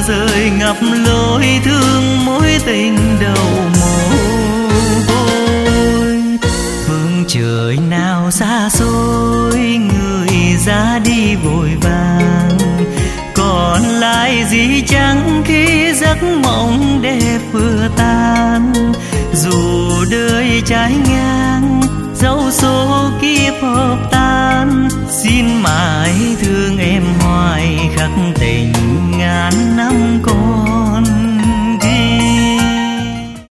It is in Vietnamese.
rơi ngập lối thương mối tình đầu mồ côi. Phương trời nào xa xôi, người ra đi vội vàng, còn lại gì chẳng khi giấc mộng đẹp vừa tan. Dù đời trái ngang, dẫu số kiếp hợp tan, xin mãi thương em hoài khắc tình ngàn năm còn